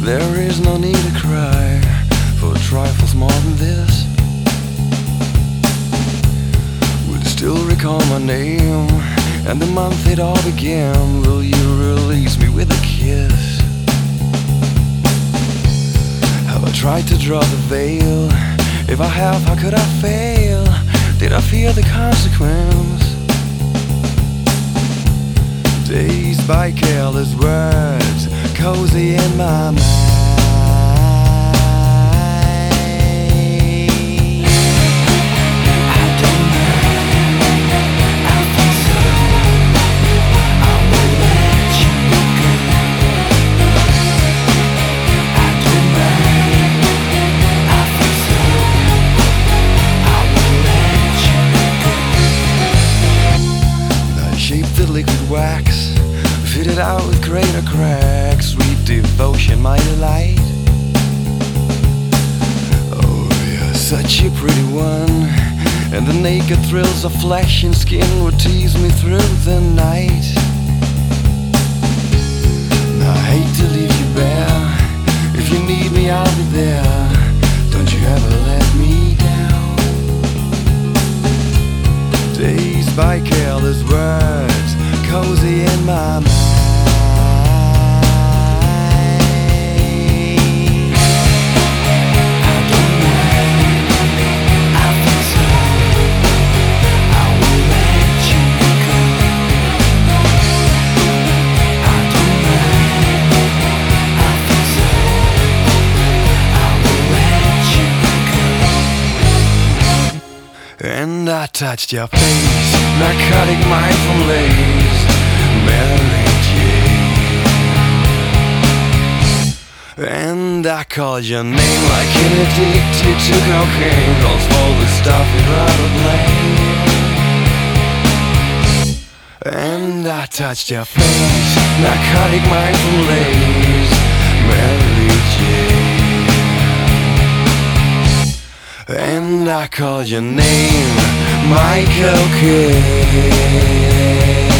There is no need to cry for trifles more than this. Will you still recall my name and the month it all began? Will you release me with a kiss? Have I tried to draw the veil? If I have, how could I fail? Did I fear the consequence? Dazed by careless words, cozy in my mind. I don't mind, I think so. I will let you go. I don't mind, I think so. I will let you go. I shaped the liquid wax, fitted out with greater cracks. Sweet devotion, my delight. Oh, you're such a pretty one, and the naked thrills of flesh and skin would tease me through the night. I hate to leave you bare. If you need me, I'll be there. Don't you ever let me down. Dazed by careless words, cozy in my mind. I don't mind, I think so. I will let you go. I don't mind, I think so. I will let you go. And I touched your face, narcotic mindful lace, Mary Jane. And I called your name like an addicted to cocaine, calls for the stuff you'd rather blame. And I touched your face, narcotic mindful lace, Mary Jane. And I called your name, my cocaine.